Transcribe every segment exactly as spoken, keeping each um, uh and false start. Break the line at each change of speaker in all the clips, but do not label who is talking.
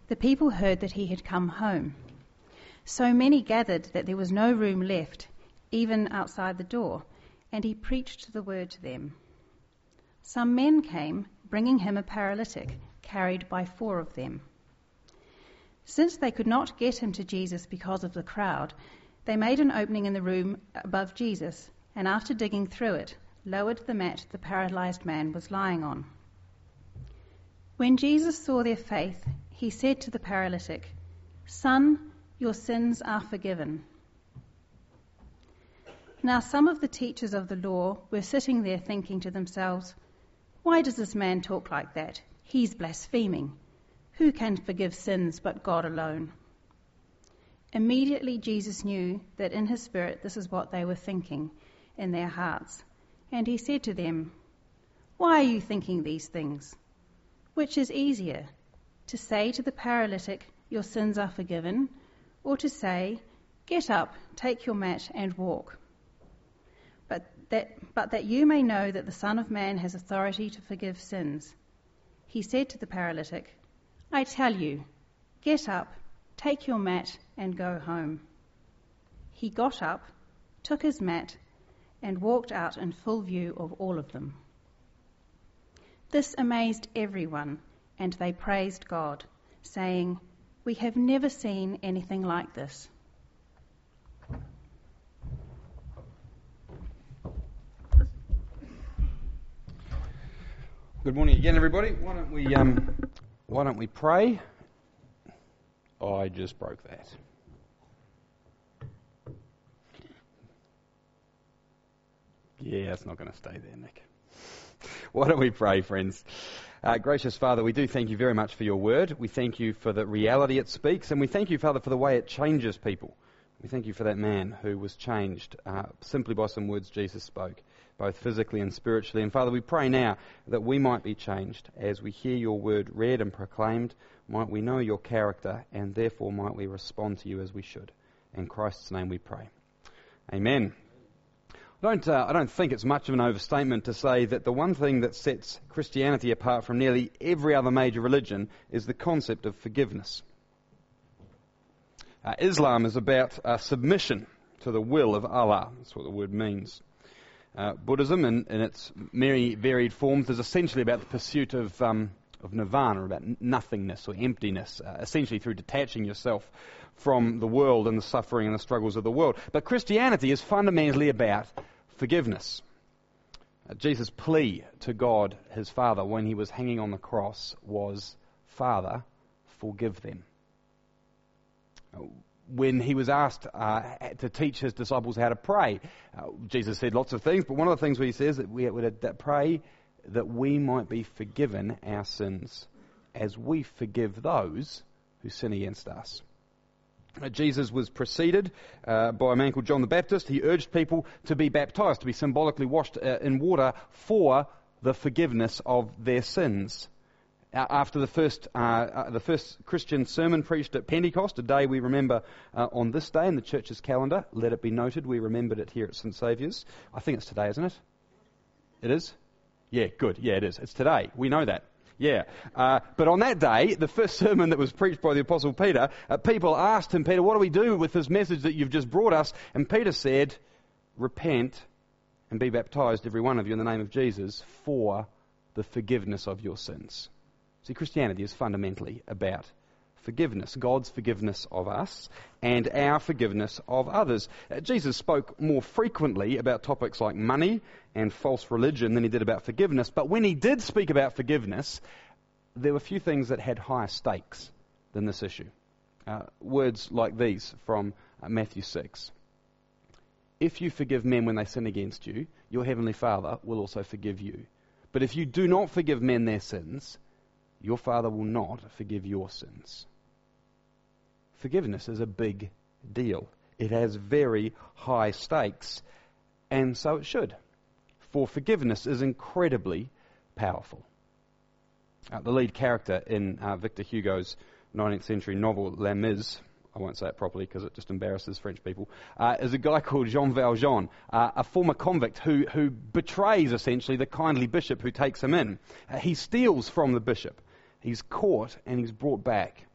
the people heard that he had come home. So many gathered that there was no room left, even outside the door, and he preached the word to them. Some men came, bringing him a paralytic, carried by four of them. Since they could not get him to Jesus because of the crowd, they made an opening in the room above Jesus, and after digging through it, lowered the mat the paralyzed man was lying on. When Jesus saw their faith, he said to the paralytic, "Son, your sins are forgiven." Now some of the teachers of the law were sitting there thinking to themselves, "Why does this man talk like that? He's blaspheming. Who can forgive sins but God alone?" Immediately Jesus knew that in his spirit this is what they were thinking in their hearts. And he said to them, "Why are you thinking these things? Which is easier, to say to the paralytic, 'Your sins are forgiven,' or to say, 'Get up, take your mat and walk'? But that, but that you may know that the Son of Man has authority to forgive sins." He said to the paralytic, "I tell you, get up, take your mat and go home." He got up, took his mat, and walked out in full view of all of them. This amazed everyone, and they praised God, saying, "We have never seen anything like this."
Good morning again, everybody. Why don't we um, why don't we pray? Oh, I just broke that. Yeah, it's not going to stay there, Nick. Why don't we pray, friends? Uh, gracious Father, we do thank you very much for your word. We thank you for the reality it speaks, and we thank you, Father, for the way it changes people. We thank you for that man who was changed uh, simply by some words Jesus spoke, both physically and spiritually. And Father, we pray now that we might be changed as we hear your word read and proclaimed. Might we know your character, and therefore might we respond to you as we should. In Christ's name we pray. Amen. I don't, uh, I don't think it's much of an overstatement to say that the one thing that sets Christianity apart from nearly every other major religion is the concept of forgiveness. Uh, Islam is about uh, submission to the will of Allah. That's what the word means. Uh, Buddhism, in, in its many varied forms, is essentially about the pursuit of, um, of nirvana, about nothingness or emptiness, uh, essentially through detaching yourself from the world and the suffering and the struggles of the world. But Christianity is fundamentally about forgiveness. Uh, Jesus' plea to God, his Father, when he was hanging on the cross was, "Father, forgive them." When he was asked uh, to teach his disciples how to pray, uh, Jesus said lots of things, but one of the things where he says that we would that pray that we might be forgiven our sins as we forgive those who sin against us. Uh, Jesus was preceded uh, by a man called John the Baptist. He urged people to be baptized, to be symbolically washed uh, in water for the forgiveness of their sins. After the first uh, uh, the first Christian sermon preached at Pentecost, a day we remember uh, on this day in the church's calendar, let it be noted, we remembered it here at Saint Saviour's. I think it's today, isn't it? It is? Yeah, good. Yeah, it is. It's today. We know that. Yeah. Uh, but on that day, the first sermon that was preached by the Apostle Peter, uh, people asked him, "Peter, what do we do with this message that you've just brought us?" And Peter said, "Repent and be baptized, every one of you, in the name of Jesus, for the forgiveness of your sins." See, Christianity is fundamentally about forgiveness, God's forgiveness of us and our forgiveness of others. Uh, Jesus spoke more frequently about topics like money and false religion than he did about forgiveness, but when he did speak about forgiveness, there were few things that had higher stakes than this issue. Uh, words like these from uh, Matthew six. "If you forgive men when they sin against you, your heavenly Father will also forgive you. But if you do not forgive men their sins, your Father will not forgive your sins." Forgiveness is a big deal. It has very high stakes, and so it should. For forgiveness is incredibly powerful. Uh, the lead character in uh, Victor Hugo's nineteenth century novel Les Mis, I won't say it properly because it just embarrasses French people, uh, is a guy called Jean Valjean, uh, a former convict who, who betrays essentially the kindly bishop who takes him in. Uh, he steals from the bishop. He's caught and he's brought back.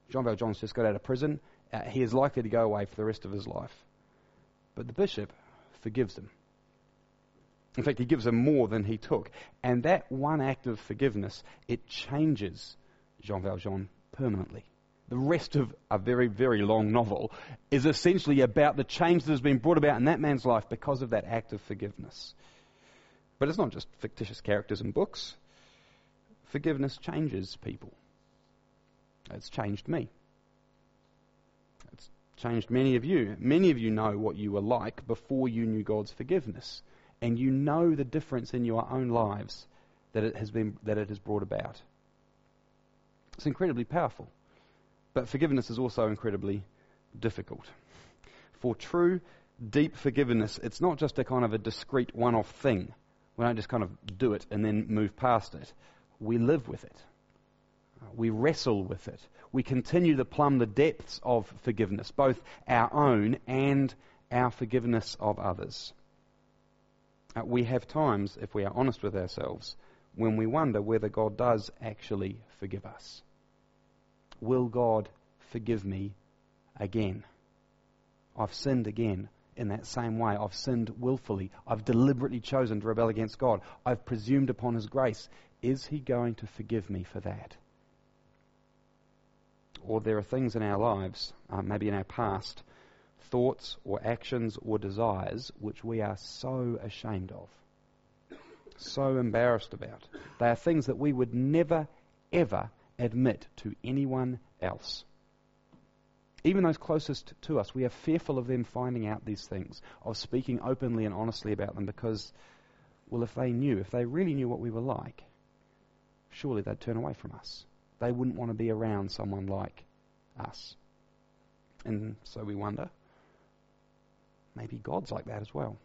Jean Valjean's just got out of prison. Uh, he is likely to go away for the rest of his life. But the bishop forgives him. In fact, he gives him more than he took. And that one act of forgiveness, it changes Jean Valjean permanently. The rest of a very, very long novel is essentially about the change that has been brought about in that man's life because of that act of forgiveness. But it's not just fictitious characters in books. Forgiveness changes people. It's changed me. It's changed many of you. Many of you know what you were like before you knew God's forgiveness. And you know the difference in your own lives that it has been, that it has brought about. It's incredibly powerful. But forgiveness is also incredibly difficult. For true, deep forgiveness, it's not just a kind of a discrete one-off thing. We don't just kind of do it and then move past it. We live with it. We wrestle with it. We continue to plumb the depths of forgiveness, both our own and our forgiveness of others. Uh, we have times, if we are honest with ourselves, when we wonder whether God does actually forgive us. Will God forgive me again? I've sinned again in that same way. I've sinned willfully. I've deliberately chosen to rebel against God. I've presumed upon His grace. Is He going to forgive me for that? Or there are things in our lives, uh, maybe in our past, thoughts or actions or desires which we are so ashamed of, so embarrassed about. They are things that we would never, ever admit to anyone else. Even those closest to us, we are fearful of them finding out these things, of speaking openly and honestly about them because, well, if they knew, if they really knew what we were like, surely they'd turn away from us. They wouldn't want to be around someone like us. And so we wonder, maybe God's like that as well.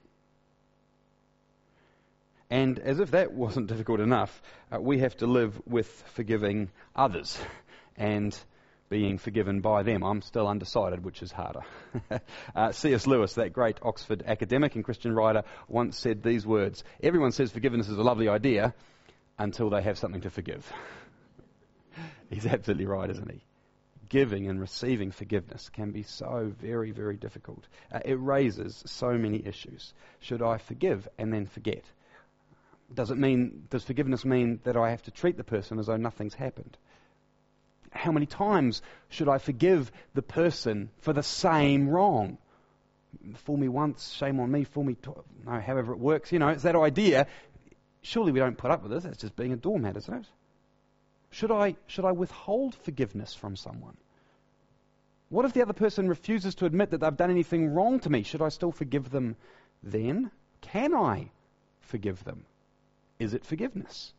And as if that wasn't difficult enough, uh, we have to live with forgiving others and being forgiven by them. I'm still undecided which is harder. uh, C S Lewis, that great Oxford academic and Christian writer, once said these words: everyone says forgiveness is a lovely idea until they have something to forgive. He's absolutely right, isn't he? Giving and receiving forgiveness can be so very, very difficult. Uh, it raises so many issues. Should I forgive and then forget? Does it mean, does forgiveness mean that I have to treat the person as though nothing's happened? How many times should I forgive the person for the same wrong? Fool me once, shame on me, fool me twice. No, however it works, you know, it's that idea. Surely we don't put up with this. It's just being a doormat, isn't it? Should I, should I withhold forgiveness from someone? What if the other person refuses to admit that they've done anything wrong to me? Should I still forgive them then? Can I forgive them? Is it forgiveness?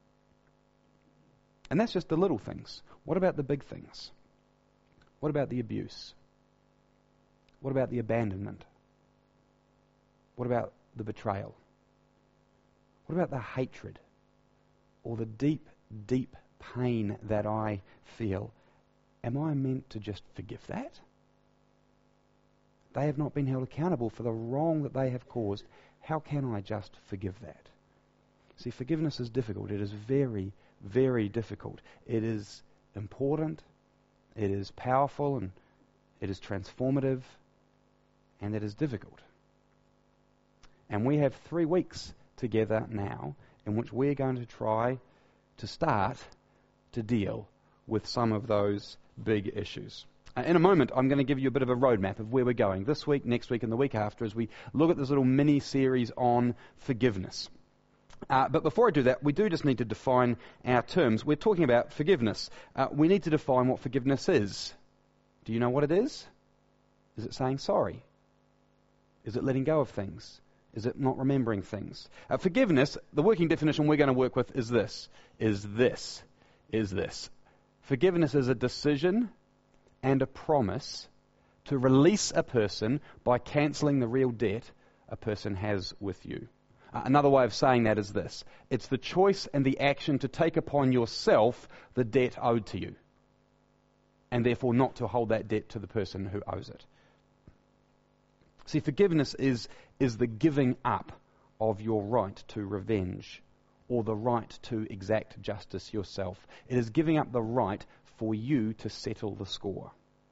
And that's just the little things. What about the big things? What about the abuse? What about the abandonment? What about the betrayal? What about the hatred or the deep, deep pain that I feel? Am I meant to just forgive that? They have not been held accountable for the wrong that they have caused. How can I just forgive that? See, forgiveness is difficult. It is very, very difficult. It is important, it is powerful, and it is transformative, and it is difficult. And we have three weeks together now in which we're going to try to start to deal with some of those big issues. Uh, in a moment, I'm going to give you a bit of a roadmap of where we're going this week, next week, and the week after as we look at this little mini-series on forgiveness. Uh, but before I do that, we do just need to define our terms. We're talking about forgiveness. Uh, we need to define what forgiveness is. Do you know what it is? Is it saying sorry? Is it letting go of things? Is it not remembering things? Uh, forgiveness, the working definition we're going to work with is this, is this, is this. Forgiveness is a decision and a promise to release a person by cancelling the real debt a person has with you. Uh, another way of saying that is this. It's the choice and the action to take upon yourself the debt owed to you, and therefore not to hold that debt to the person who owes it. See, forgiveness is, is the giving up of your right to revenge or the right to exact justice yourself. It is giving up the right for you to settle the score.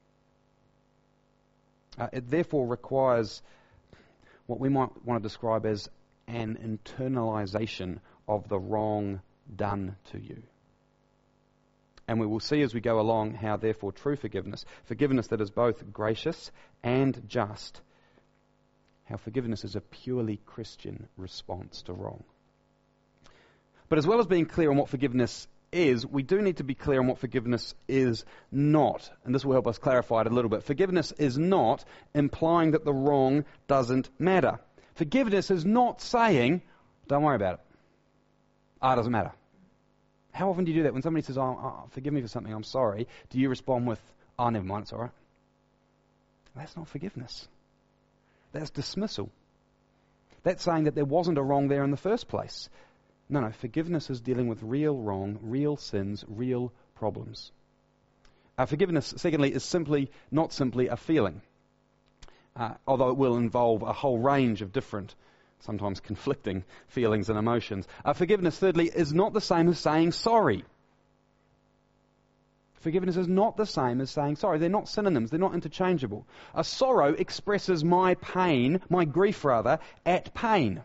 Uh, it therefore requires what we might want to describe as an internalization of the wrong done to you. And we will see as we go along how therefore true forgiveness, forgiveness that is both gracious and just, how forgiveness is a purely Christian response to wrong. But as well as being clear on what forgiveness is, we do need to be clear on what forgiveness is not. And this will help us clarify it a little bit. Forgiveness is not implying that the wrong doesn't matter. Forgiveness is not saying, don't worry about it. Ah, it doesn't matter. How often do you do that? When somebody says, oh, oh, forgive me for something, I'm sorry, do you respond with, oh, never mind, it's all right? That's not forgiveness. That's dismissal. That's saying that there wasn't a wrong there in the first place. No, no, forgiveness is dealing with real wrong, real sins, real problems. Uh, forgiveness, secondly, is simply, not simply a feeling, uh, although it will involve a whole range of different, sometimes conflicting feelings and emotions. Uh, forgiveness, thirdly, is not the same as saying sorry. Forgiveness is not the same as saying sorry. They're not synonyms. They're not interchangeable. A sorrow expresses my pain, my grief rather, at pain.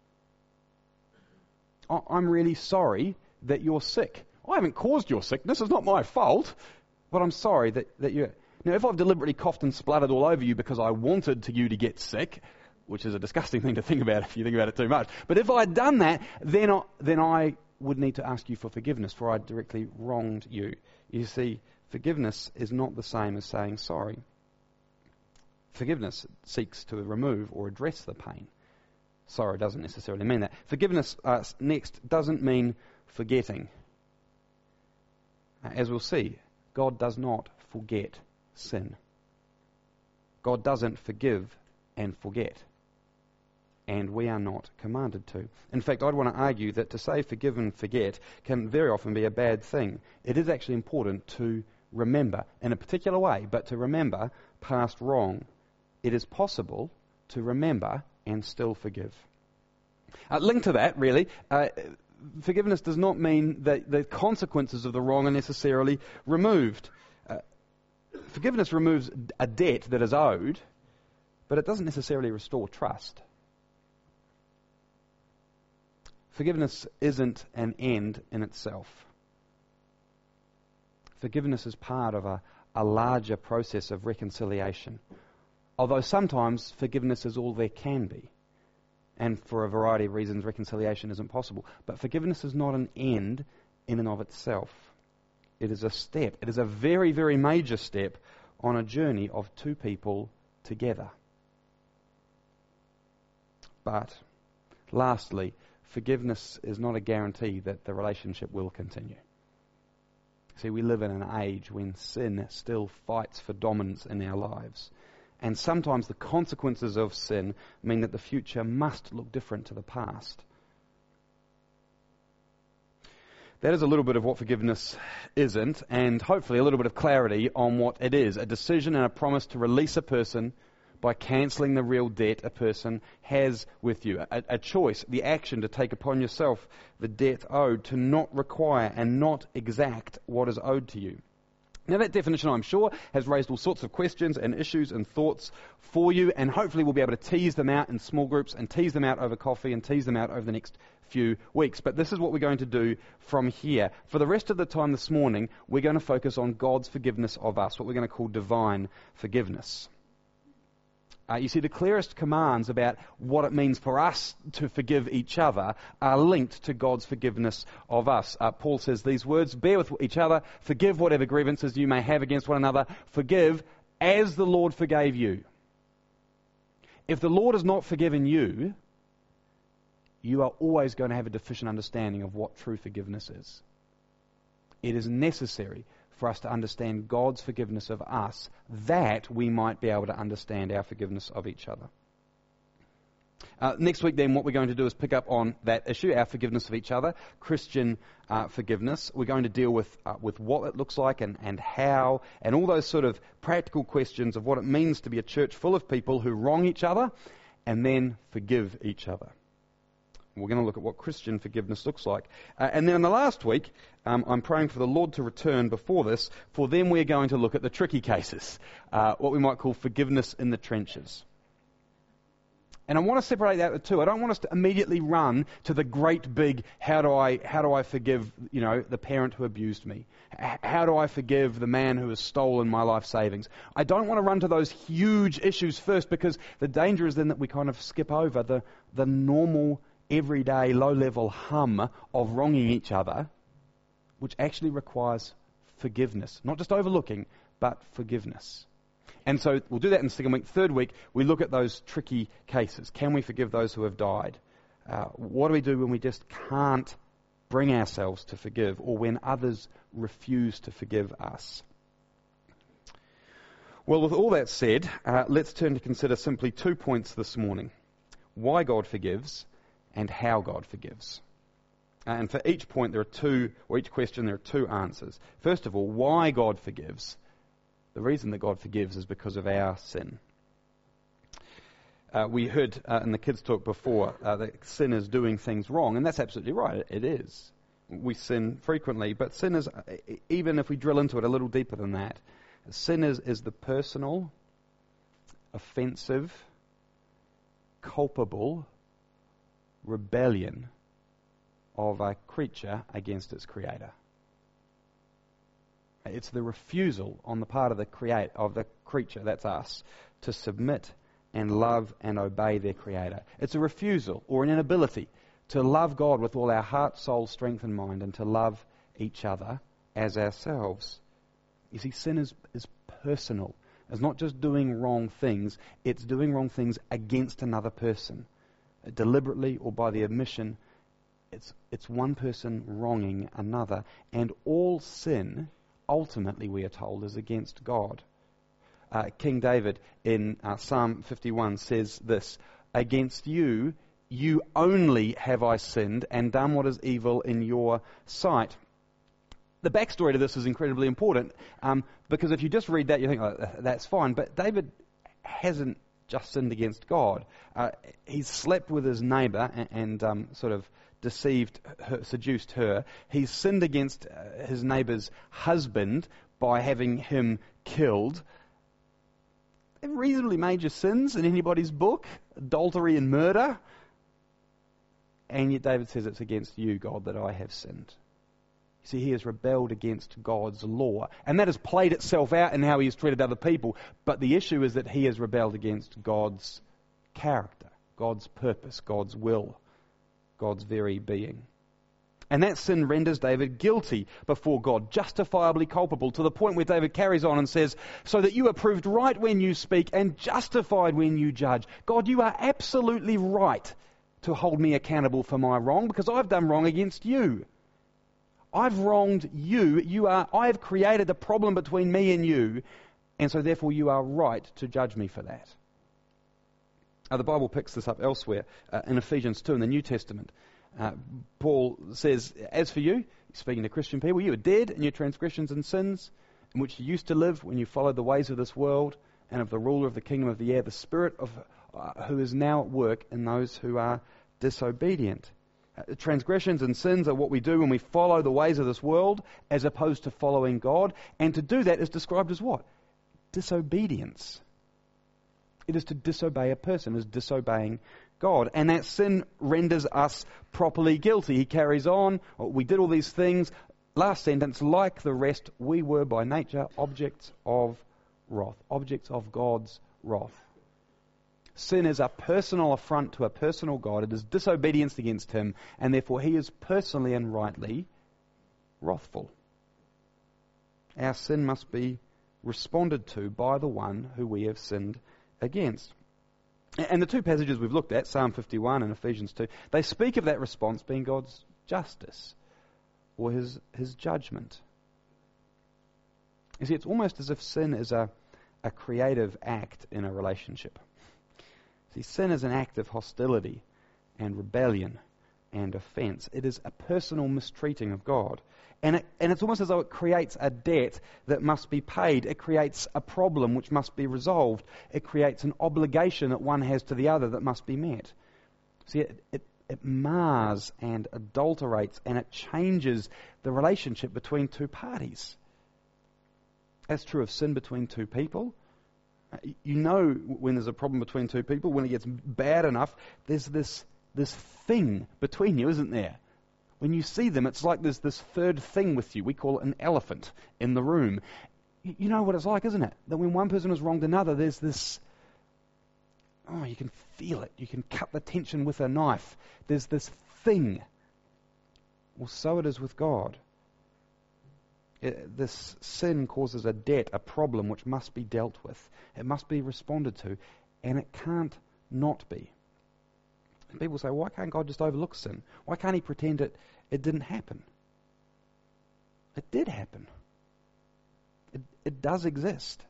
I'm really sorry that you're sick. I haven't caused your sickness. It's not my fault. But I'm sorry that, that you're... Now, if I've deliberately coughed and spluttered all over you because I wanted to you to get sick, which is a disgusting thing to think about if you think about it too much, but if I'd done that, then I, then I would need to ask you for forgiveness, for I directly wronged you. You see, forgiveness is not the same as saying sorry. Forgiveness seeks to remove or address the pain. Sorry doesn't necessarily mean that. Forgiveness, uh, next, doesn't mean forgetting. Uh, as we'll see, God does not forget sin. God doesn't forgive and forget. And we are not commanded to. In fact, I'd want to argue that to say forgive and forget can very often be a bad thing. It is actually important to remember, in a particular way, but to remember past wrong. It is possible to remember and still forgive. Uh, linked to that, really, uh, forgiveness does not mean that the consequences of the wrong are necessarily removed. Uh, forgiveness removes a debt that is owed, but it doesn't necessarily restore trust. Forgiveness isn't an end in itself. Forgiveness is part of a, a larger process of reconciliation. Although sometimes forgiveness is all there can be. And for a variety of reasons, reconciliation isn't possible. But forgiveness is not an end in and of itself. It is a step. It is a very, very major step on a journey of two people together. But, lastly, forgiveness is not a guarantee that the relationship will continue. See, we live in an age when sin still fights for dominance in our lives. And sometimes the consequences of sin mean that the future must look different to the past. That is a little bit of what forgiveness isn't, and hopefully a little bit of clarity on what it is. A decision and a promise to release a person by cancelling the real debt a person has with you. A, a choice, the action to take upon yourself the debt owed, to not require and not exact what is owed to you. Now that definition, I'm sure, has raised all sorts of questions and issues and thoughts for you, and hopefully we'll be able to tease them out in small groups and tease them out over coffee and tease them out over the next few weeks. But this is what we're going to do from here. For the rest of the time this morning, we're going to focus on God's forgiveness of us, what we're going to call divine forgiveness. Uh, you see, the clearest commands about what it means for us to forgive each other are linked to God's forgiveness of us. Uh, Paul says these words, bear with each other, forgive whatever grievances you may have against one another, forgive as the Lord forgave you. If the Lord has not forgiven you, you are always going to have a deficient understanding of what true forgiveness is. It is necessary for us to understand God's forgiveness of us, that we might be able to understand our forgiveness of each other. Uh, next week then, what we're going to do is pick up on that issue, our forgiveness of each other, Christian uh, forgiveness. We're going to deal with uh, with what it looks like and, and how, and all those sort of practical questions of what it means to be a church full of people who wrong each other and then forgive each other. We're going to look at what Christian forgiveness looks like. Uh, and then in the last week, um, I'm praying for the Lord to return before this. For then we're going to look at the tricky cases, uh, what we might call forgiveness in the trenches. And I want to separate that the two. I don't want us to immediately run to the great big, how do I how do I forgive, you know, the parent who abused me? H- how do I forgive the man who has stolen my life savings? I don't want to run to those huge issues first, because the danger is then that we kind of skip over the, the normal, everyday, low-level hum of wronging each other, which actually requires forgiveness. Not just overlooking, but forgiveness. And so we'll do that in the second week. Third week, we look at those tricky cases. Can we forgive those who have died? Uh, what do we do when we just can't bring ourselves to forgive, or when others refuse to forgive us? Well, with all that said, uh, let's turn to consider simply two points this morning. Why God forgives and how God forgives. Uh, and for each point there are two, or each question there are two answers. First of all, why God forgives. The reason that God forgives is because of our sin. Uh, we heard uh, in the kids' talk before uh, that sin is doing things wrong, and that's absolutely right. It, it is. We sin frequently, but sin is, uh, even if we drill into it a little deeper than that, sin is, is the personal, offensive, culpable rebellion of a creature against its creator. It's the refusal on the part of the create of the creature, that's us, to submit and love and obey their creator. It's a refusal or an inability to love God with all our heart, soul, strength and mind, and to love each other as ourselves. You see, sin is, is personal. It's not just doing wrong things, it's doing wrong things against another person. Deliberately or by the omission, it's, it's one person wronging another. And all sin, ultimately, we are told, is against God. Uh, King David in uh, Psalm fifty-one says this, "Against you, you only have I sinned and done what is evil in your sight." The backstory to this is incredibly important, um, because if you just read that, you think, oh, that's fine. But David hasn't just sinned against God. Uh, he's slept with his neighbour and, and um, sort of deceived her, seduced her. He's sinned against uh, his neighbour's husband by having him killed. They're reasonably major sins in anybody's book, adultery and murder. And yet David says, it's against you, God, that I have sinned. You see, he has rebelled against God's law. And that has played itself out in how he has treated other people. But the issue is that he has rebelled against God's character, God's purpose, God's will, God's very being. And that sin renders David guilty before God, justifiably culpable, to the point where David carries on and says, "So that you are proved right when you speak and justified when you judge." God, you are absolutely right to hold me accountable for my wrong, because I've done wrong against you. I've wronged you. You are, I have created the problem between me and you, and so therefore you are right to judge me for that. Uh, the Bible picks this up elsewhere uh, in Ephesians two in the New Testament. Uh, Paul says, "As for you," speaking to Christian people, "you are dead in your transgressions and sins, in which you used to live when you followed the ways of this world and of the ruler of the kingdom of the air, the spirit of uh, who is now at work in those who are disobedient." Uh, transgressions and sins are what we do when we follow the ways of this world as opposed to following God. And to do that is described as what? Disobedience. It is to disobey a person, is disobeying God. And that sin renders us properly guilty. He carries on, we did all these things. Last sentence, like the rest, we were by nature objects of wrath, objects of God's wrath. Sin is a personal affront to a personal God. It is disobedience against him, and therefore he is personally and rightly wrathful. Our sin must be responded to by the one who we have sinned against. And the two passages we've looked at, Psalm fifty-one and Ephesians two, they speak of that response being God's justice or his, his judgment. You see, it's almost as if sin is a, a creative act in a relationship. See, sin is an act of hostility and rebellion and offence. It is a personal mistreating of God. And, it, and it's almost as though it creates a debt that must be paid. It creates a problem which must be resolved. It creates an obligation that one has to the other that must be met. See, it, it it mars and adulterates, and it changes the relationship between two parties. That's true of sin between two people. You know when there's a problem between two people, when it gets bad enough, there's this this thing between you, isn't there? When you see them, it's like there's this third thing with you. We call it an elephant in the room. You know what it's like, isn't it? That when one person has wronged another, there's this, oh, you can feel it. You can cut the tension with a knife. There's this thing. Well, so it is with God. It, this sin causes a debt, a problem which must be dealt with. It must be responded to, and it can't not be. And people say, why can't God just overlook sin? Why can't he pretend it, it didn't happen? It did happen. It, it does exist.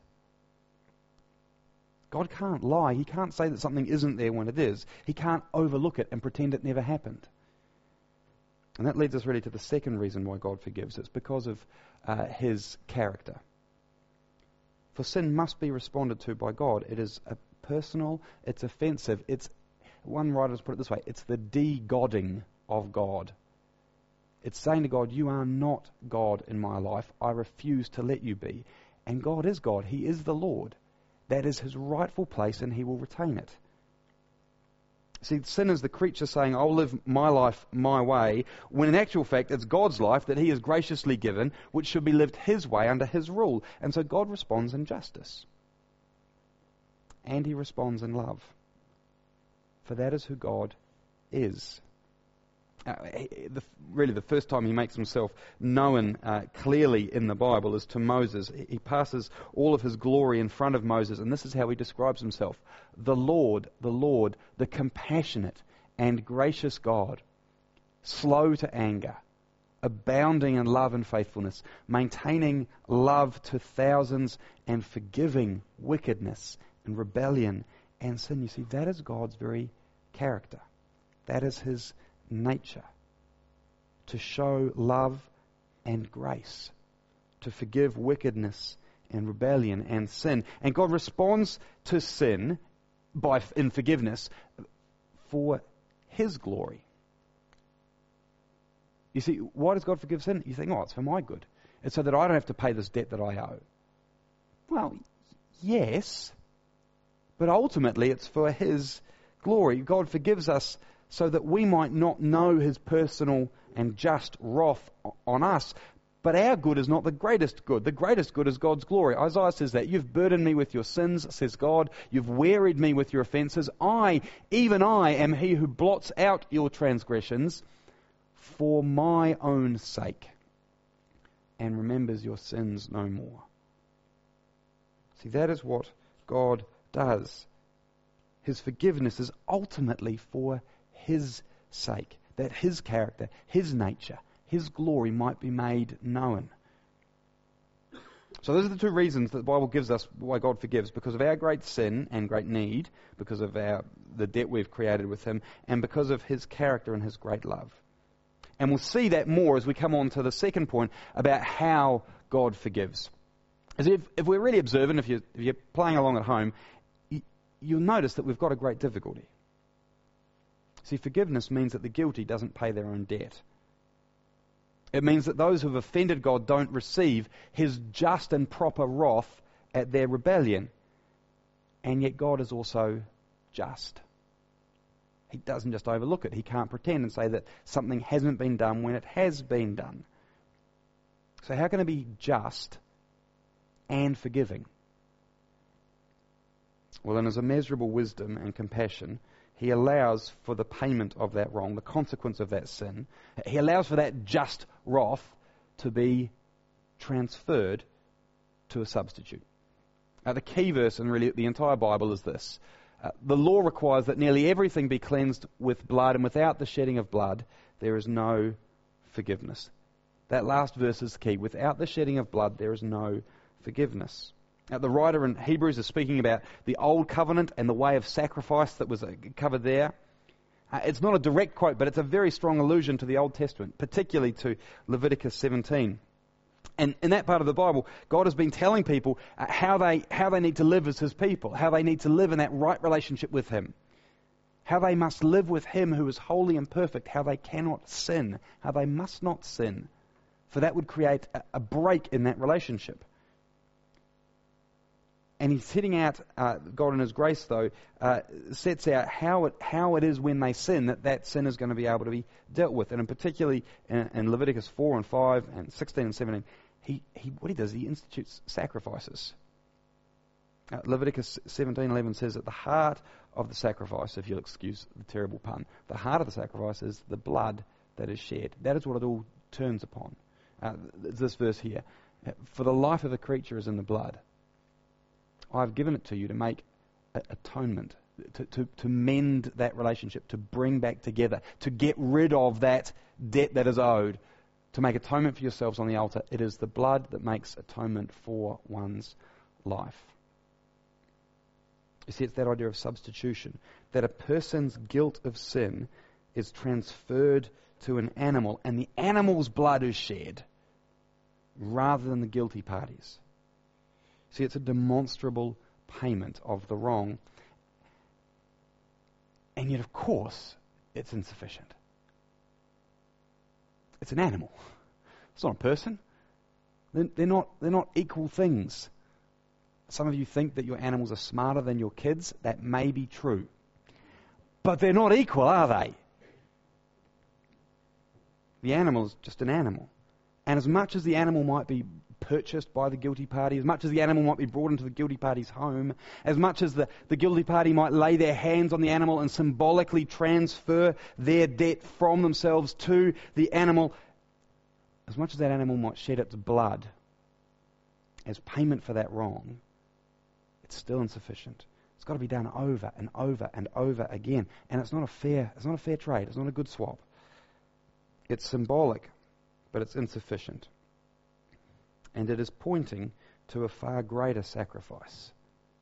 God can't lie. He can't say that something isn't there when it is. He can't overlook it and pretend it never happened. And that leads us really to the second reason why God forgives. It's because of uh, his character. For sin must be responded to by God. It is a personal, it's offensive. It's, one writer has put it this way, it's the de-godding of God. It's saying to God, you are not God in my life. I refuse to let you be. And God is God. He is the Lord. That is his rightful place, and he will retain it. See, sin is the creature saying, I'll live my life my way, when in actual fact it's God's life that he has graciously given, which should be lived his way under his rule. And so God responds in justice. And he responds in love. For that is who God is. Uh, the, really the first time he makes himself known uh, clearly in the Bible is to Moses. He passes all of his glory in front of Moses, and this is how he describes himself. The Lord, the Lord, the compassionate and gracious God, slow to anger, abounding in love and faithfulness, maintaining love to thousands, and forgiving wickedness and rebellion and sin. You see, that is God's very character. That is his nature, to show love and grace, to forgive wickedness and rebellion and sin. And God responds to sin by in forgiveness for his glory. You see, why does God forgive sin? You think, oh, it's for my good. It's so that I don't have to pay this debt that I owe. Well, yes, but ultimately it's for his glory. God forgives us so that we might not know his personal and just wrath on us. But our good is not the greatest good. The greatest good is God's glory. Isaiah says that. You've burdened me with your sins, says God. You've wearied me with your offences. I, even I, am he who blots out your transgressions for my own sake and remembers your sins no more. See, that is what God does. His forgiveness is ultimately for his sake, that his character, his nature, his glory might be made known. So those are the two reasons that the Bible gives us why God forgives: because of our great sin and great need, because of our the debt we've created with him, and because of his character and his great love. And we'll see that more as we come on to the second point about how God forgives. As if, if we're really observant, if you're, if you're playing along at home, you, you'll notice that we've got a great difficulty. See, forgiveness means that the guilty doesn't pay their own debt. It means that those who have offended God don't receive his just and proper wrath at their rebellion. And yet God is also just. He doesn't just overlook it. He can't pretend and say that something hasn't been done when it has been done. So how can it be just and forgiving? Well, in his immeasurable wisdom and compassion, he allows for the payment of that wrong, the consequence of that sin. He allows for that just wrath to be transferred to a substitute. Now, the key verse in really the entire Bible is this. Uh, the law requires that nearly everything be cleansed with blood, and without the shedding of blood, there is no forgiveness. That last verse is the key. Without the shedding of blood, there is no forgiveness. Now, the writer in Hebrews is speaking about the old covenant and the way of sacrifice that was covered there. Uh, it's not a direct quote, but it's a very strong allusion to the Old Testament, particularly to Leviticus seventeen. And in that part of the Bible, God has been telling people uh, how they how they need to live as his people, how they need to live in that right relationship with him. how they must live with him who is holy and perfect, how they cannot sin, how they must not sin, for that would create a, a break in that relationship. And he's setting out, uh, God in his grace though, uh, sets out how it, how it is when they sin, that that sin is going to be able to be dealt with. And in particularly in, in Leviticus four and five and sixteen and seventeen, he, he what he does, he institutes sacrifices. Uh, Leviticus seventeen eleven says that the heart of the sacrifice, if you'll excuse the terrible pun, the heart of the sacrifice is the blood that is shed. That is what it all turns upon. Uh, this verse here, for the life of a creature is in the blood. I've given it to you to make a- atonement, to, to, to mend that relationship, to bring back together, to get rid of that debt that is owed, to make atonement for yourselves on the altar. It is the blood that makes atonement for one's life. You see, it's that idea of substitution, that a person's guilt of sin is transferred to an animal, and the animal's blood is shed rather than the guilty parties. See, it's a demonstrable payment of the wrong. And yet, of course, it's insufficient. It's an animal. It's not a person. They're, they're not, they're not equal things. Some of you think that your animals are smarter than your kids. That may be true. But they're not equal, are they? The animal is just an animal. And as much as the animal might be purchased by the guilty party, as much as the animal might be brought into the guilty party's home, as much as the, the guilty party might lay their hands on the animal and symbolically transfer their debt from themselves to the animal, as much as that animal might shed its blood as payment for that wrong, it's still insufficient. It's got to be done over and over and over again. And it's not a fair, it's not a fair trade. It's not a good swap. It's symbolic, but it's insufficient. And it is pointing to a far greater sacrifice.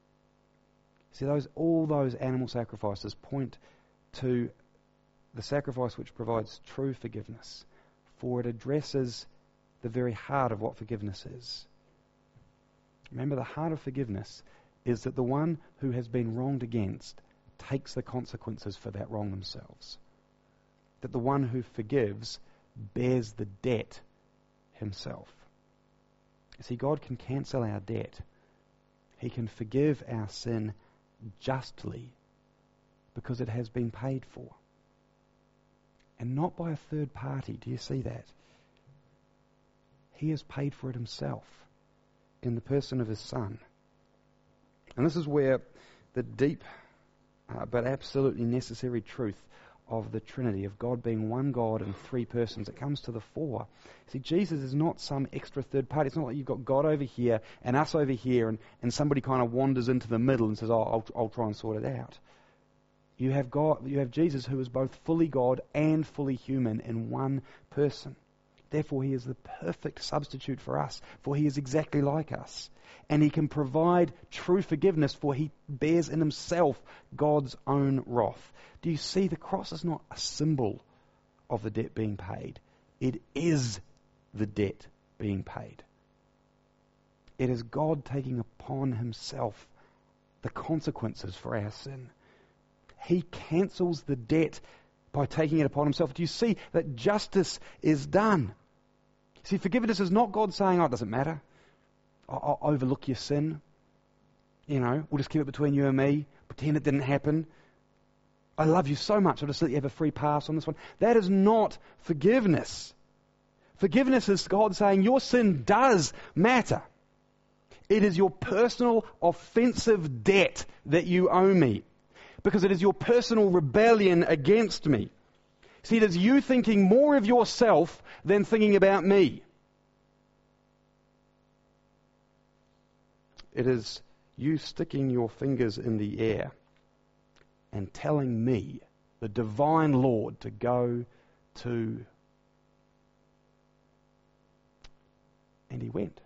See, those all those animal sacrifices point to the sacrifice which provides true forgiveness, for it addresses the very heart of what forgiveness is. Remember, the heart of forgiveness is that the one who has been wronged against takes the consequences for that wrong themselves. That the one who forgives bears the debt himself. You see, God can cancel our debt. He can forgive our sin justly because it has been paid for. And not by a third party. Do you see that? He has paid for it himself in the person of his Son. And this is where the deep uh, but absolutely necessary truth of the Trinity, of God being one God in three persons, it comes to the fore. See, Jesus is not some extra third party. It's not like you've got God over here and us over here, and, and somebody kind of wanders into the middle and says, oh, I'll, I'll try and sort it out. You have God, you have Jesus, who is both fully God and fully human in one person. Therefore, he is the perfect substitute for us, for he is exactly like us. And he can provide true forgiveness, for he bears in himself God's own wrath. Do you see, the cross is not a symbol of the debt being paid. It is the debt being paid. It is God taking upon himself the consequences for our sin. He cancels the debt by taking it upon himself. Do you see that justice is done? See, forgiveness is not God saying, oh, it doesn't matter. I'll, I'll overlook your sin. You know, we'll just keep it between you and me. Pretend it didn't happen. I love you so much, I'll just let you have a free pass on this one. That is not forgiveness. Forgiveness is God saying, your sin does matter. It is your personal offensive debt that you owe me, because it is your personal rebellion against me. See, it is you thinking more of yourself than thinking about me. It is you sticking your fingers in the air and telling me, the divine Lord, to go to... And he went.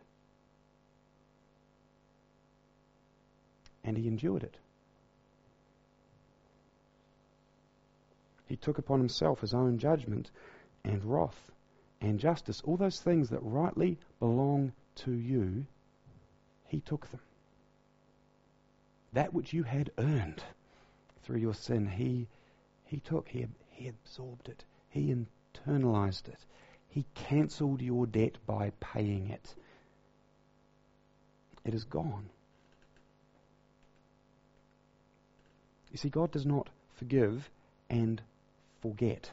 And he endured it. He took upon himself his own judgment and wrath and justice. All those things that rightly belong to you, he took them. That which you had earned through your sin, he He took, he, he absorbed it. He internalized it. He cancelled your debt by paying it. It is gone. You see, God does not forgive and forget.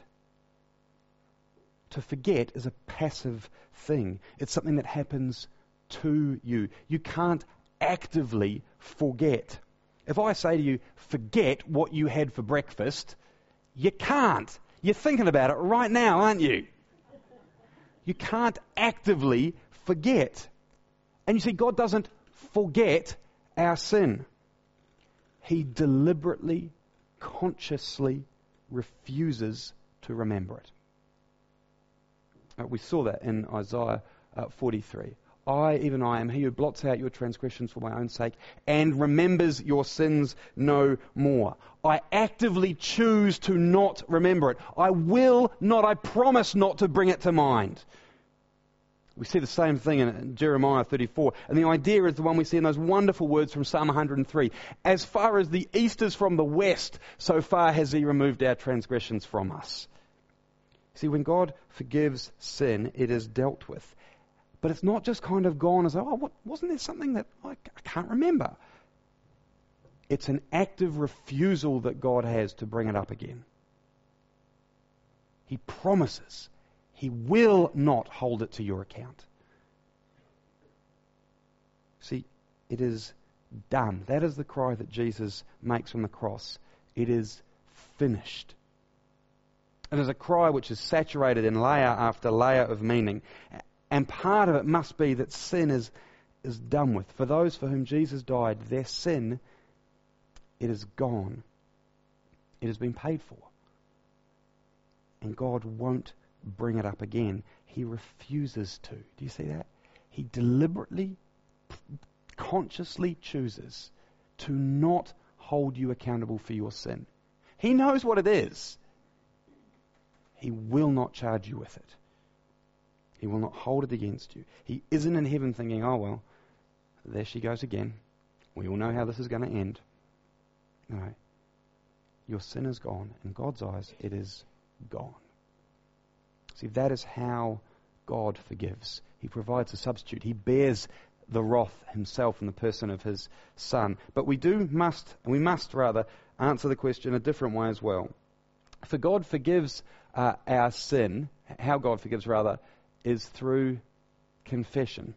To forget is a passive thing. It's something that happens to you. You can't actively forget. If I say to you, forget what you had for breakfast, you can't. You're thinking about it right now, aren't you? You can't actively forget. And you see, God doesn't forget our sin. He deliberately, consciously refuses to remember it. Uh, we saw that in Isaiah uh, forty-three. I, even I, am he who blots out your transgressions for my own sake and remembers your sins no more. I actively choose to not remember it. I will not, I promise not to bring it to mind. We see the same thing in Jeremiah thirty-four. And the idea is the one we see in those wonderful words from Psalm one hundred three. As far as the east is from the west, so far has he removed our transgressions from us. See, when God forgives sin, it is dealt with. But it's not just kind of gone as, oh, what, wasn't there something that I, I can't remember? It's an active refusal that God has to bring it up again. He promises He will not hold it to your account. See, it is done. That is the cry that Jesus makes from the cross. It is finished. It is a cry which is saturated in layer after layer of meaning. And part of it must be that sin is, is done with. For those for whom Jesus died, their sin, it is gone. It has been paid for. And God won't bring it up again. He refuses to. Do you see that? He deliberately, consciously chooses to not hold you accountable for your sin. He knows what it is. He will not charge you with it. He will not hold it against you. He isn't in heaven thinking, oh well, there she goes again. We all know how this is going to end. No. Your sin is gone. In God's eyes, it is gone. See, that is how God forgives. He provides a substitute. He bears the wrath himself in the person of his Son. But we do must, and we must rather, answer the question a different way as well. For God forgives uh, our sin, how God forgives rather, is through confession.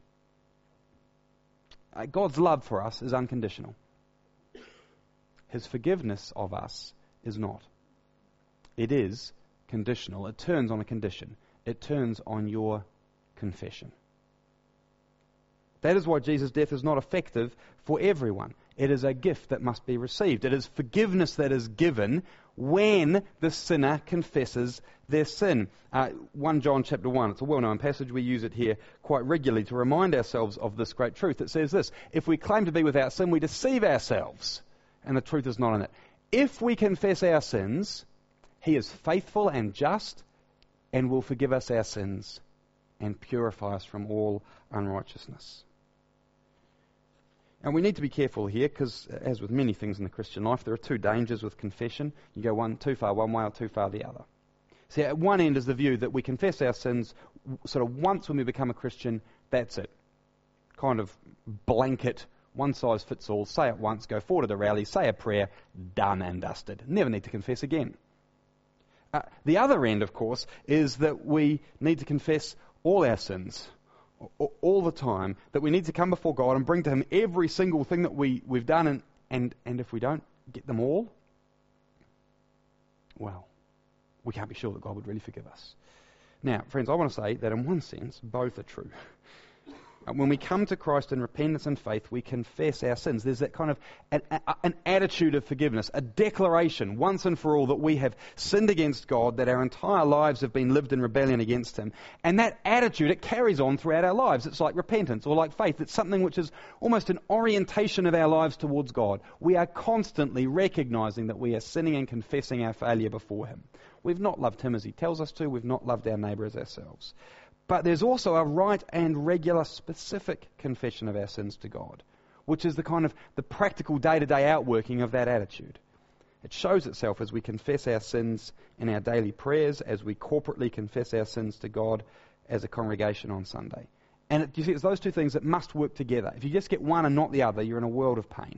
Uh, God's love for us is unconditional. His forgiveness of us is not. It is conditional. It turns on a condition. It turns on your confession. That is why Jesus' death is not effective for everyone. It is a gift that must be received. It is forgiveness that is given when the sinner confesses their sin. Uh, First John chapter one, it's a well-known passage. We use it here quite regularly to remind ourselves of this great truth. It says this: if we claim to be without sin, we deceive ourselves, and the truth is not in it. If we confess our sins, He is faithful and just and will forgive us our sins and purify us from all unrighteousness. And we need to be careful here because, as with many things in the Christian life, there are two dangers with confession. You go one too far one way or too far the other. See, at one end is the view that we confess our sins sort of once when we become a Christian, that's it. Kind of blanket, one size fits all, say it once, go forward to the rally, say a prayer, done and dusted. Never need to confess again. Uh, the other end, of course, is that we need to confess all our sins all the time, that we need to come before God and bring to Him every single thing that we, we've done, and, and, and if we don't get them all, well, we can't be sure that God would really forgive us. Now, friends, I want to say that in one sense, both are true. When we come to Christ in repentance and faith, we confess our sins. There's that kind of an, an attitude of forgiveness, a declaration once and for all that we have sinned against God, that our entire lives have been lived in rebellion against Him. And that attitude, it carries on throughout our lives. It's like repentance or like faith. It's something which is almost an orientation of our lives towards God. We are constantly recognizing that we are sinning and confessing our failure before Him. We've not loved Him as He tells us to. We've not loved our neighbour as ourselves. But there's also a right and regular specific confession of our sins to God, which is the kind of the practical day-to-day outworking of that attitude. It shows itself as we confess our sins in our daily prayers, as we corporately confess our sins to God as a congregation on Sunday. And it, you see, it's those two things that must work together. If you just get one and not the other, you're in a world of pain.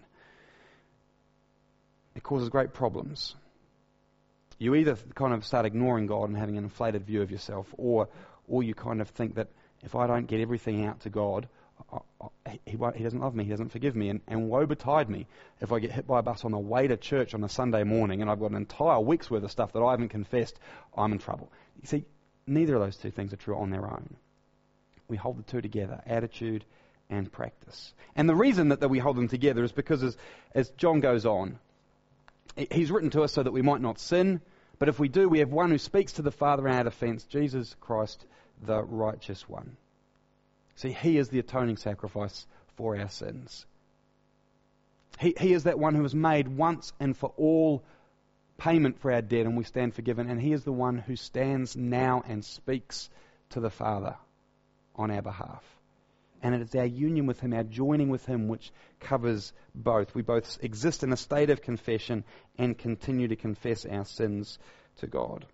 It causes great problems. You either kind of start ignoring God and having an inflated view of yourself, or or you kind of think that if I don't get everything out to God, I, I, he, won't, he doesn't love me, He doesn't forgive me, and, and woe betide me if I get hit by a bus on the way to church on a Sunday morning and I've got an entire week's worth of stuff that I haven't confessed, I'm in trouble. You see, neither of those two things are true on their own. We hold the two together, attitude and practice. And the reason that, that we hold them together is because as, as John goes on, he's written to us so that we might not sin, but if we do, we have one who speaks to the Father in our defense, Jesus Christ, the righteous one. See, He is the atoning sacrifice for our sins. He, he is that one who has made once and for all payment for our debt, and we stand forgiven, and He is the one who stands now and speaks to the Father on our behalf. And it is our union with Him, our joining with Him, which covers both. We both exist in a state of confession and continue to confess our sins to God.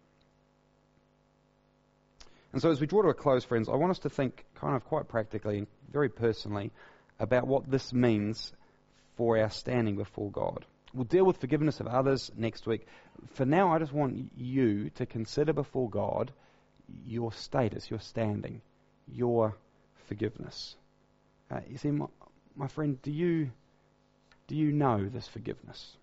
And so as we draw to a close, friends, I want us to think kind of quite practically and very personally about what this means for our standing before God. We'll deal with forgiveness of others next week. For now, I just want you to consider before God your status, your standing, your forgiveness. Uh, you see, my, my friend, do you do you know this forgiveness?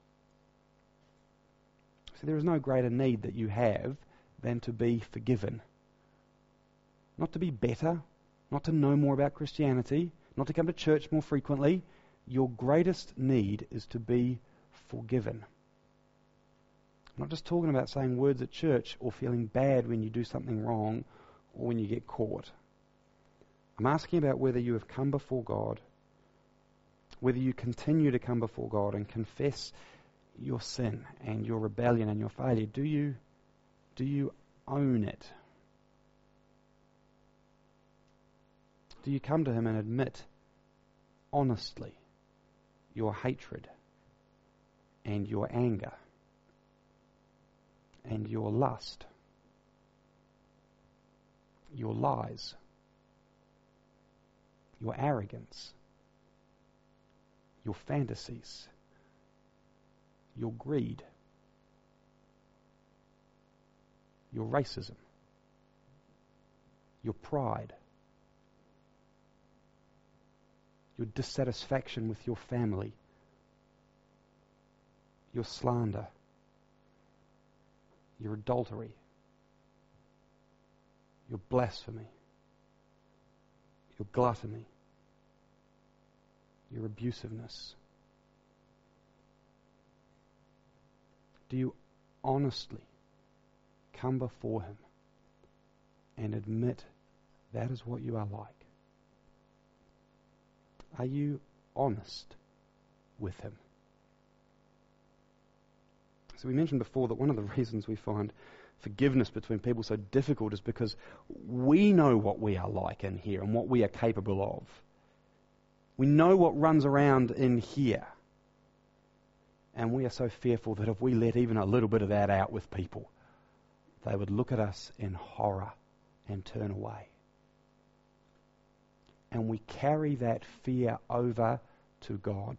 See, there is no greater need that you have than to be forgiven. Not to be better, not to know more about Christianity, not to come to church more frequently. Your greatest need is to be forgiven. I'm not just talking about saying words at church or feeling bad when you do something wrong or when you get caught. I'm asking about whether you have come before God, whether you continue to come before God and confess your sin and your rebellion and your failure. Do you, do you own it? Do you come to Him and admit honestly your hatred and your anger and your lust, your lies, your arrogance, your fantasies, your greed, your racism, your pride, your dissatisfaction with your family, your slander, your adultery, your blasphemy, your gluttony, your abusiveness? Do you honestly come before Him and admit that is what you are like? Are you honest with Him? So we mentioned before that one of the reasons we find forgiveness between people so difficult is because we know what we are like in here and what we are capable of. We know what runs around in here. And we are so fearful that if we let even a little bit of that out with people, they would look at us in horror and turn away. And we carry that fear over to God.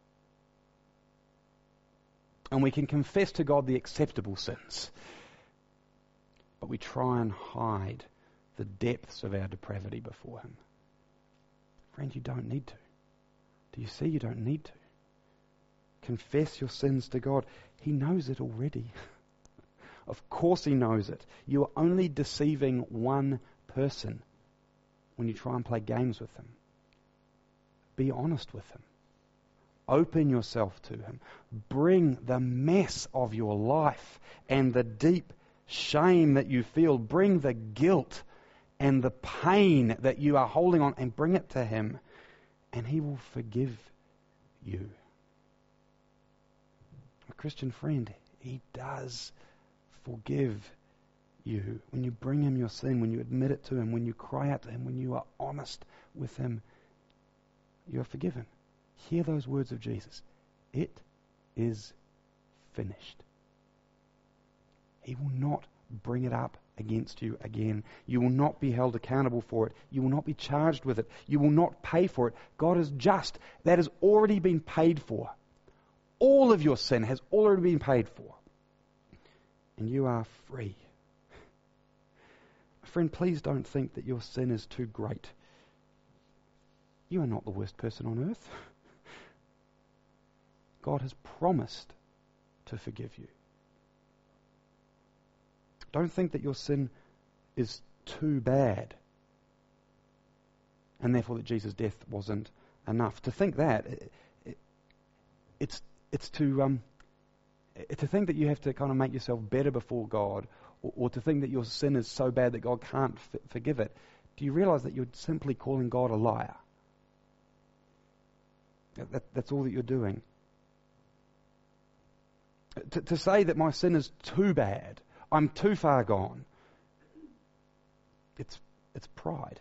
And we can confess to God the acceptable sins. But we try and hide the depths of our depravity before Him. Friend, you don't need to. Do you see you don't need to? Confess your sins to God. He knows it already. Of course He knows it. You are only deceiving one person when you try and play games with Him. Be honest with Him. Open yourself to Him. Bring the mess of your life and the deep shame that you feel. Bring the guilt and the pain that you are holding on and bring it to Him, and He will forgive you. My Christian friend, He does forgive you. When you bring Him your sin, when you admit it to Him, when you cry out to Him, when you are honest with Him, you are forgiven. Hear those words of Jesus. It is finished. He will not bring it up against you again. You will not be held accountable for it. You will not be charged with it. You will not pay for it. God is just. That has already been paid for. All of your sin has already been paid for. And you are free. Friend, please don't think that your sin is too great. You are not the worst person on earth. God has promised to forgive you. Don't think that your sin is too bad, and therefore that Jesus' death wasn't enough. To think that, it, it, it's it's to um, to think that you have to kind of make yourself better before God, or, or to think that your sin is so bad that God can't f- forgive it. Do you realize that you're simply calling God a liar? That, that's all that you're doing. To, to say that my sin is too bad, I'm too far gone, it's it's pride.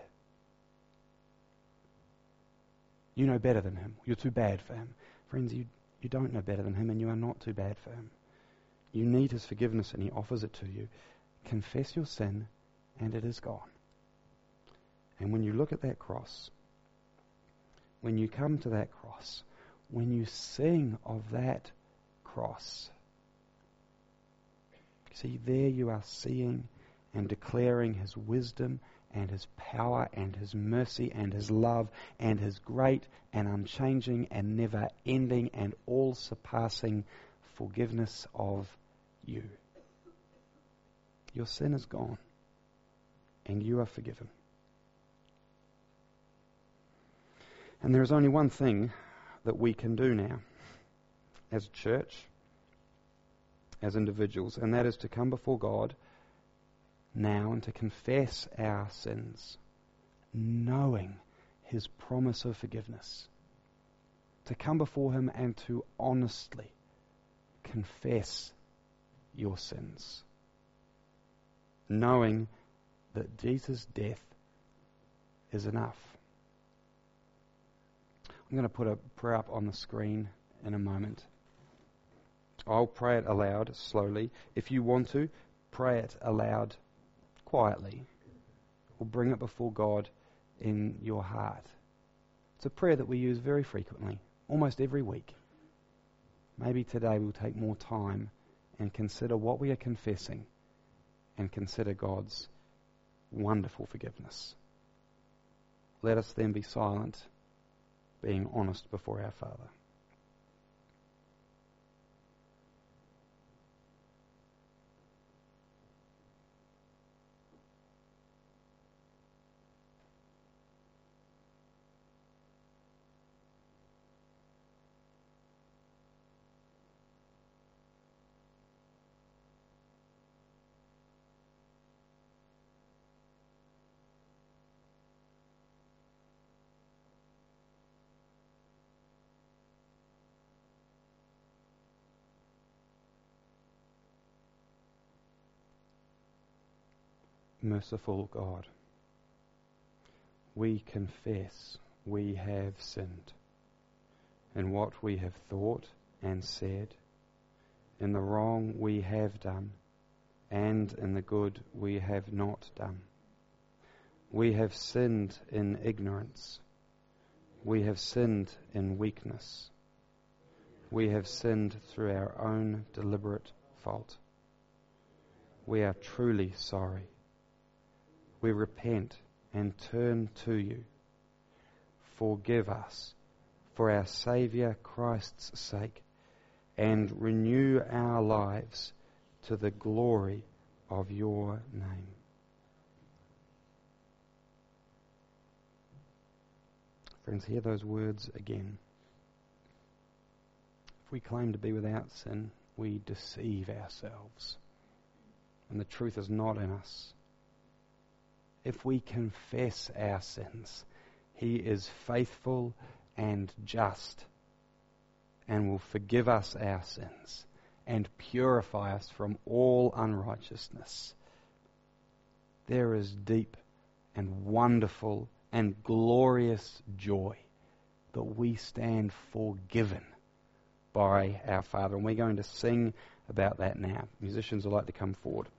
You know better than him. You're too bad for him. Friends, you, you don't know better than him, and you are not too bad for him. You need his forgiveness, and he offers it to you. Confess your sin, and it is gone. And when you look at that cross, when you come to that cross, when you sing of that cross, see, there you are seeing and declaring his wisdom and his power and his mercy and his love and his great and unchanging and never ending and all surpassing forgiveness of you. Your sin is gone and you are forgiven. And there is only one thing that we can do now as a church, as individuals, and that is to come before God now and to confess our sins, knowing his promise of forgiveness. To come before him and to honestly confess your sins, knowing that Jesus' death is enough. I'm going to put a prayer up on the screen in a moment. I'll pray it aloud slowly. If you want to, pray it aloud quietly, or bring it before God in your heart. It's a prayer that we use very frequently, almost every week. Maybe today we'll take more time and consider what we are confessing and consider God's wonderful forgiveness. Let us then be silent, being honest before our Father. Merciful God, we confess we have sinned in what we have thought and said, in the wrong we have done, and in the good we have not done. We have sinned in ignorance. We have sinned in weakness. We have sinned through our own deliberate fault. We are truly sorry. We repent and turn to you. Forgive us for our Saviour Christ's sake, and renew our lives to the glory of your name. Friends, hear those words again. If we claim to be without sin, we deceive ourselves, and the truth is not in us. If we confess our sins, he is faithful and just and will forgive us our sins and purify us from all unrighteousness. There is deep and wonderful and glorious joy that we stand forgiven by our Father. And we're going to sing about that now. Musicians would like to come forward.